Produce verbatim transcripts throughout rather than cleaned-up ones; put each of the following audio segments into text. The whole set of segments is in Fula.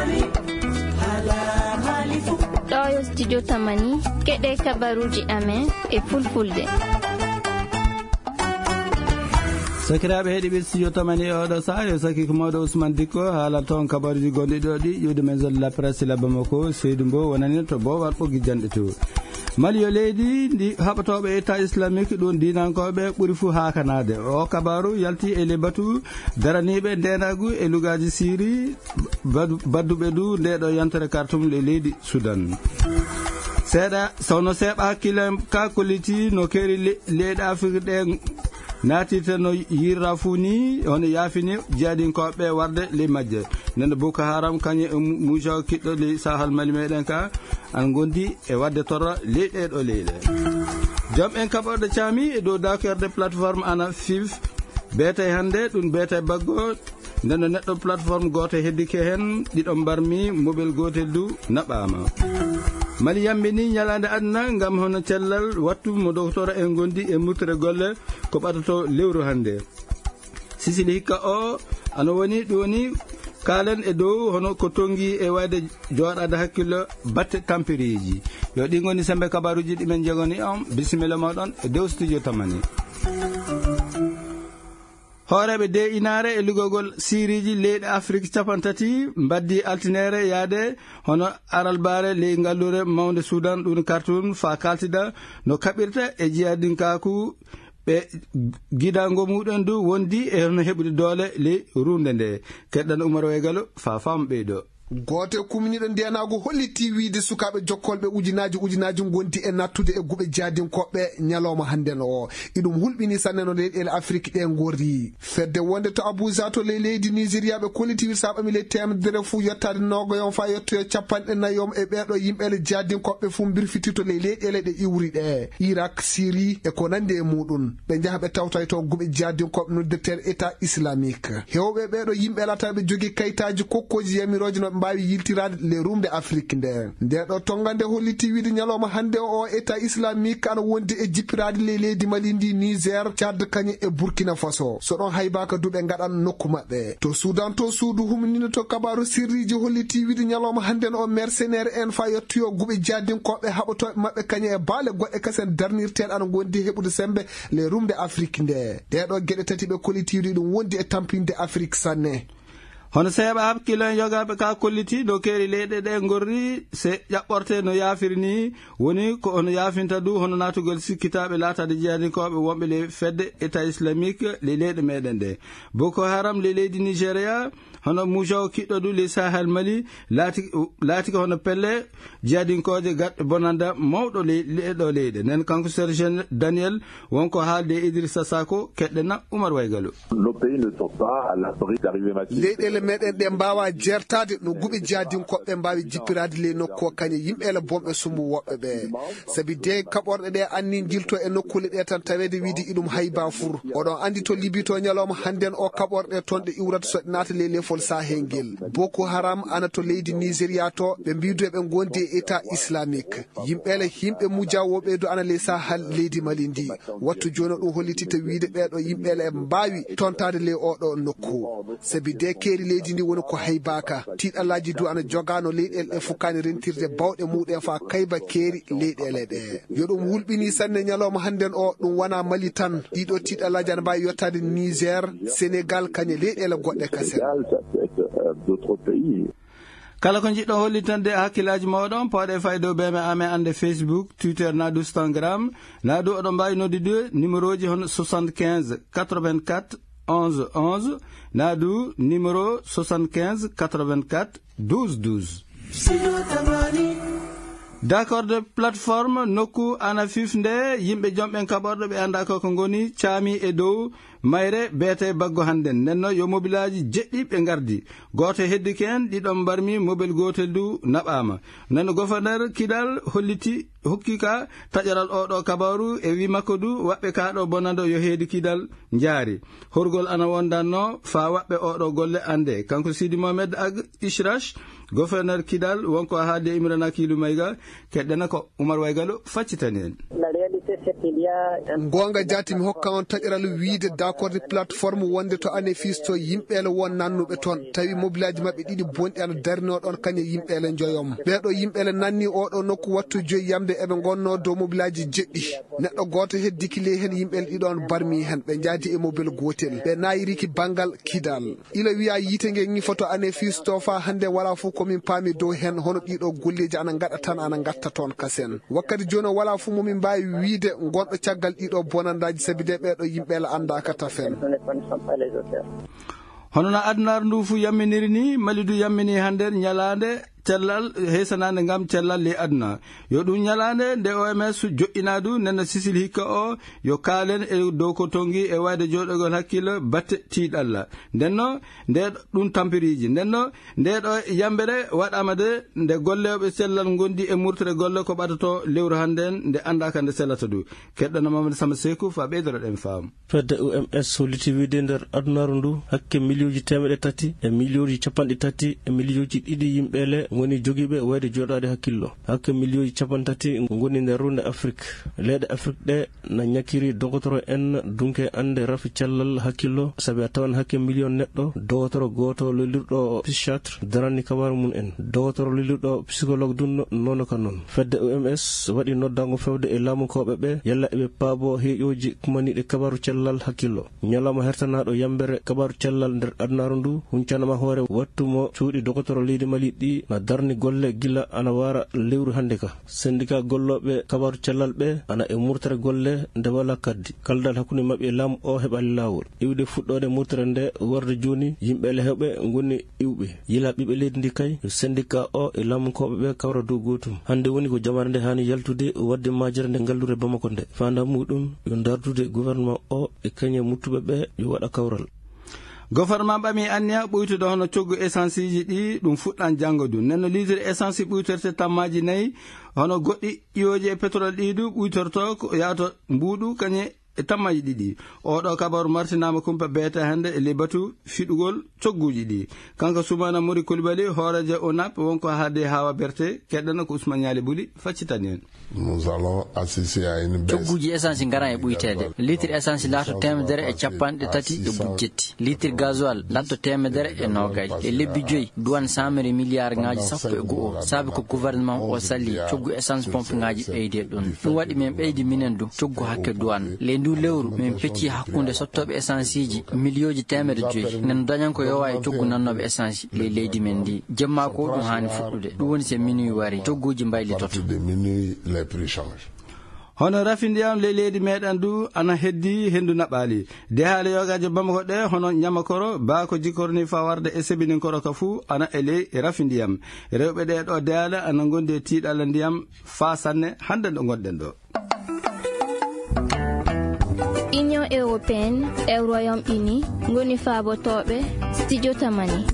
ɗo yo studio tamani keɗe kabaruji amen e fulfulde. sakiraɓe heeɗiɓe studio tamani oɗo saaha yo saki ko mawɗo Ousmane Dikko haalata toon kabaruji gonɗi ɗo ɗi ƴiwde men zone la presse la Bamako Seydou Mbow wonani to bowal ɓoggi janɗe to Mali yo leydi ndi haɓatoɓe état islamique ɗum dinankoɓe ɓuuri fuu hakanade. O kabaru yalti e lebatu daraniɓe ndenagu e lugaji siri badduɓe du ndeɗo yantere kartum le leydi Soudan. seeɗa sawno seeɓa hakkille ka kolliti no keeri leyɗe Afrique ɗe natirta no yirra fuu ni hono yaafini jeeɗinkoɓe warde le majje. nende Boko Haram kañe e mujaw kiɗɗo le sahal Mali meɗen ka an gondi e wadde torra leyɗe ɗo leyɗe. joom en kaɓorɗo caami e dow dakorde plateforme ana F I F beete hande ɗum beete baggo ndeno neɗɗo plateforme goto heddike hen ɗiɗo mbarmi mobile gotel du naɓama. Mali yambini ñalande aduna ngam hono cellal wattu mo docteur en gondi e murtere golle ko ɓatato lewru hande. Sisili hikka o ana woni ɗoni kalen e dow hono ko tongi e wayde joɗade hakkillo batte tampiriji. yo ɗi goni sembe kabaruji ɗimen jegoni on bisimilla moɗon e dow studio tamani. hooreɓe de inare e lugogol siriji leyɗe Afrique capantati mbaddi altinere yaade hono aralbare ley ngallure mawde Soudan ɗum Khartoum fa kaltida no kaɓirta e jeyadinkaku ɓe gidango muɗen du wondi e hono heɓude doole ley runde nde. keɗɗan Oumar Weygalo fa fam ɓeydo. goote kuminiɗo ndenago holliti wiide sukaɓe jokkolɓe ujinaji ujinaji gondi e nattude e guɓe jadinkoɓe ñalawma hannden o iɗum hulɓini sanne no leyɗele Afrique ɗe gori fedde wonde to Abuja to ley leydi Nigéria ɓe kolliti saɓami ley temedere fuu yettade nogoyon fa yettoyo capanɗe nayom e ɓeɗo yimɓele jadinkoɓe fuu birfiti to ley leyɗele ɗe iwri ɗe Irak Syrie e ko nandi e muɗum ɓe jaaha ɓe tawtay to guɓe jadinkoɓe noddeteɗe état islamique hewɓe ɓeɗo yimɓe lata ɓe jogui kayitaji kokkoji yamiroji no mbawi yiltirade le rumde Afrique nde ndeɗo tongande holliti wiide ñalawma hande o état islamique ana wondi e jippirade le leydi Mali ndi Niger Tchad kañe e Burkina Faso so ɗon haybaka duɓe gaɗan nokku mabɓe to Soudan to suudu humnino to kabaru sirriji holliti wiide ñalawma hande o mercenaire en fa yettoyo guɓe jadinkoɓe haɓatoɓe mabɓe kañe e baale goɗɗe kasen darnirteɗe ana gondi heɓude sembe le rumde Afrique nde ɗeɗo gueɗe tati ɓe kollitiɗi ɗum wondi e tampinde Afrique sanne. hono seeɓa hakkilo en yogaɓe ka kolliti dow keeri leyɗe ɗe gorri se ƴaɓɓorte no yaafiri ni woni ko ono yaafinta du hono natugol sikkitaɓe laatade jeyadinkoɓe wonɓe le fedde état islamique le leyɗe meɗen ɗe. Boko Haram le leydi Nigéria hono mujaw kiɗɗo du le sahel Mali laati laati ko hono pelle jeyadinkoje gaɗɗe bonanda mawɗo leɗo leyɗe nen kanko Serge Daniel wonko haalde Idrissa Sako keɗɗena Oumar Weygalo. leyɗele meɗen ɗe mbawa jertade no guɓe jadinkoɓe mbawi jippirade ley nokku kañe yimɓele bonɓe sumbu woɓɓe ɓe saabi de kaɓorɗe ɗe anni jilto e nokkule ɗe tan tawede wiide iɗum hayba fur oɗon andi to Libi to ñalawma hannden o kaɓorɗe toon ɗe iwrata so naata ley lefol sahengel. Boko Haram ana to leydi Nigéria to ɓe mbidu eɓe gondi e état islamique yimɓele himɓe mujawoɓe do ana ley sahal leydi Mali ndi wattu joni ɗum hollitita wiide ɓeɗo yimɓele mbawi tontade ley oɗo nokku saabi de keeri leydi ndi woni ko haybaka tiɗallaji du ana jogano leyɗele ɗe fukkani rentirde bawɗe muɗen fa kayba keeri leyɗele ɗe yo ɗum hulɓini sanne ñalawma hannden o ɗum wona Mali tan ɗiɗo tiɗallaji ana mbawi yettade Niger Sénégal kañe leyɗele goɗɗe kasen. kala ko jiɗɗo hollitande hakkillaji mawɗon pawɗe fay dow beme amen ande Facebook Twitter na du Instagram na du oɗon mbawi noddude numéro ji hono soixante-quinze quatre-vingt-quatre onze onze na du numéro soixante-quinze quatre-vingt-quatre douze douze. d'accord de plateforme nokku ana fifnde yimɓe jomɓen kaɓorɗo ɓe anda ko goni caami e dow mayre beete baggo hannden nenno yo mobilaji jeɗɗi ɓe gardi goto heddike en ɗiɗon mbarmi mobile gotel du naɓama nenno gouverneur Kidal holliti hokkika taƴaral oɗo kabaru e wi makko du waɓɓe kaɗo bonando yo heedi Kidal jaari horgol ana wondanno fa waɓɓe oɗo golle ande kanko Sidi Mohamed Ag Ishrash gouverneur Kidal wonko haalde Imrana Kilu Mayga keɗɗena ko Oumar Weygalo faccitani en. La réalité gonga jati mi hokka on taƴiral wiide d'accord plateforme wonde to ane fisto yimɓeele won nannuɓe toon tawi mobilaji mabɓe ɗiɗi bonɗi ana darino ɗon kañe yimɓeele joyom ɓeɗo yimɓeele nanni oɗo nokku wattu joyi yamde eɓe gonno dow mobilaji jeɗɗi neɗɗo goto heddikile hen yimɓeele ɗiɗon barmi hen ɓe jaadi e mobile gotel ɓe nayiriki banggal kidal ila wiya yite nge ngi photo ane fisto fa hande wala fof komin paami dow hen hono ɗiɗo golleji ana gaɗa tan ana gatta toon kasen wakkati joni wala fof momin mbawi wiide gonɗo caggal ɗiɗo bonandaji sabi de ɓeɗo yimɓeele andaka tafen hono no addunaru ndu fu yamminiri ni Malidou yammini hande ñalande cellal heesanade ngam cellal le aduna yo ɗum ñalande nde O M S joƴƴina du nenno Sisil hikka o yo kaalen e dow ko tongi e wayde joɗogol hakkille batte tiiɗalla ndenno nde ɗum tampiriji ndenno ndeɗo yambere waɗama de nde golleɓe cellal gondi e murtere golle ko ɓadato lewru hande nde andaka nde sellata du keɗɗono Mamadou Samba Sekou fa ɓeydoroɗen faam fedde O M S holliti wiide nder adunaru ndu hakke milliuji temedde tati e milliuji capanɗe tati e milliuji ɗiɗi yimɓele woni jogiiɓe wayde joɗade hakkillo hakke milliuji capan tati goni nder runde Afrique leyɗe Afrique ɗe na ñakiri dogotoro en dunke ande rafi cellal hakkillo sabi a tawan hakke million neɗɗo dogotoro goto lelirɗo psychiatre darani kabaru mum en dogotoro lelirɗo psychologue dun nono ka noon fedde O M S waɗi noddango fewde e laamukoɓe ɓe yalla eɓe paabo heeƴoji kumaniɗe kabaru cellal hakkillo ñalawma hertanaɗo yambere kabaru cellal nder adnaru ndu huncanama hoore wattumo cuuɗi dogotoro leydi Mali ɗi na darni golle gila ana wara lewru hande ka syndicat golloɓe kabaru cellal ɓe ana e murtere golle nde wala kaddi kaldal hakkunde mabɓe laamu o heɓali lawol iwde fuɗɗode murtere nde warde joni yimɓele hewɓe goni iwɓe yila ɓiɓe leydi ndi kay syndicat o e laamukoɓe ɓe kawra dow gotum hande woni ko jamare nde hani yaltude wadde majere nde gallure Bamako nde fanda muɗum yo dardude gouvernement o e kañe muttuɓe ɓe yo waɗa kawral gouvernement ɓami anniya ɓoytude hono coggu essence ji ɗi ɗum fuɗɗan janggo du nenno litre essence ɓuytorte tammaji nayyi hono goɗɗi ƴiwoji e pétrole ɗi du ɓuytorto ko yaato mbuuɗu kañe e tammaji ɗiɗi oɗo kabaru martinama kumpa beete hande e libatu fiɗugol cogguji ɗi kanko Soumana Mori Coulibaly hooreje O N A P wonko haade hawa berte keɗɗano ko Ousmane Ñali Buli faccitani en nous allons assister à une baisse cogguji essence garan e ɓuytede litre essence laato temedere e capanɗe tati e bujetti litre gasoil latto temedere e nogay e lebbi joyyi douane samere milliard ngaji sappo e go'o saabi ko gouvernement o salli coggu essence pompe ngaji ɓeyde ɗum ɗum waɗi min ɓeydi minen du coggu hakke douane ndu lewru min pecci hakkunde sottoɓe essence ji millioji temedde joyyi nen dañan ko yowa e coggu nannoɓe essence le leydi men ndi jemma ko ɗum hani fuɗɗude ɗum woni se minuit wari cogguji mbaylitoto hono rafindiyam le leydi meɗen du ana heddi hendu naɓali de haala yogaji Bamako ɗe hono ñamakoro baako jikorni fa warde e sebininkoro ka fuu ana e ley rafindiyam rewɓe ɗe ɗo deala ana gondi e tiiɗalla ndiyam fa sanne hande ɗo gonɗen ɗo Union européenne e Royaume-Uni ngoni faabotoɓe studio tamani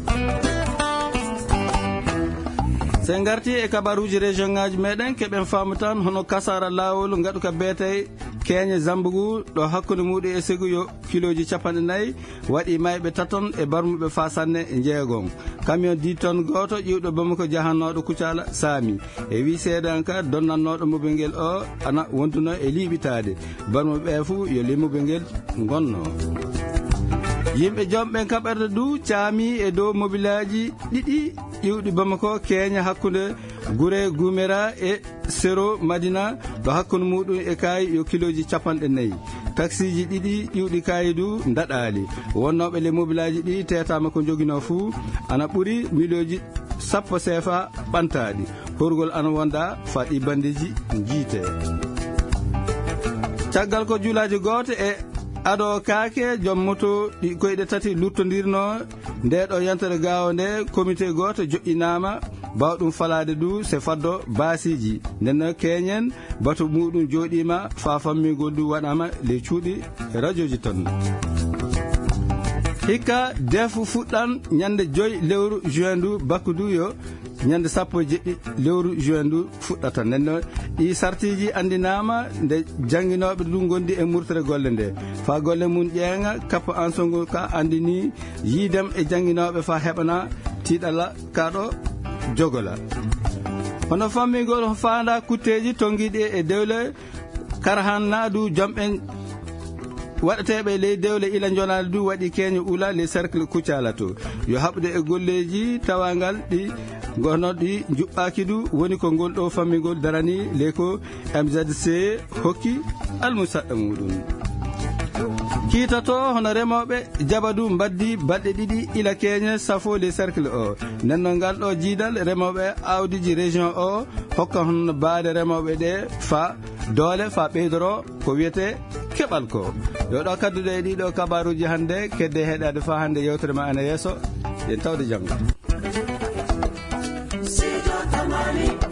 sen garti e kabaruji région ngaji meɗen keɓen faamu tan hono kasara lawol gaɗu ka beete keñe zambugu ɗo hakkude muɗu e segu yo kiloji capanɗe nayyi waɗi mayɓe taton e barmuɓe fa sanne e jeegon camion dix tonnes goto ƴiwɗo Bamako jahannoɗo Kucala saami e wi seedan ka donnannoɗo mobel ngel o ana wonduno e liɓitade barmuɓe fuu yo limobel ngel gonno yimɓe jomɓen kaɓerde du caami e dow mobilaji ɗiɗi ƴiwɗi Bamako keña hakkude Gure Gumera e Sero Madina ɗo hakkude muɗum e kayi yo kiloji capanɗe nayyi taxi ji ɗiɗi ƴiwɗi kayi du daɗali wonnoɓe le mobilaji ɗi tetama ko joguino fuu ana ɓuuri milioji sappo sefa ɓantaɗi horgol ana wonda faɗi bandiji jiite caggal ko juulaji goto e ado kaake joom moto ɗi koyɗe tati luttodirno nde ɗo yantere gawo nde comité goto joƴƴinama bawɗum falade du se faddo basiji ndenno keñen bato muɗum joɗima fa fammigol du waɗama le cuuɗi radio ji ton hikka defu fuɗɗan ñande joyi lewru juin du bakku du yo ñande sappo e jeɗɗi lewru juin du fuɗɗata nenno ɗi sartiji andinama nde jangguinoɓe du gondi e murtere golle nde fa golle mum ƴeeŋa kappa en songo ka andini yiidem e jangguinoɓe fa heɓana tiɗalla kaɗo jogola hono fammigol fanda kutteji tonguiɗi e dewle Karahan Nadu jomɓen waɗateɓe ley dewle ila jonade du waɗi keño ula les cercle kuccala to yo haɓde e golleji tawangal ɗi gonnoɗi juɓɓaki du woni ko ngol ɗo fammigol darani le ko M Z C hokki almusaɗɗa muɗum kiitato hono remoɓe jabadu mbaddi balɗe ɗiɗi ila keñe safo les cercle o nenno ngal ɗo jiidal remoɓe awdiji région o hokka hono baade remoɓe ɗe fa doole fa ɓeydoro ko wiyete keɓal ko yo ɗo kadduɗo e ɗiɗo kabaruji hande kedde heɗade fa hande yewtere ma ana yeeso yen tawde jamma.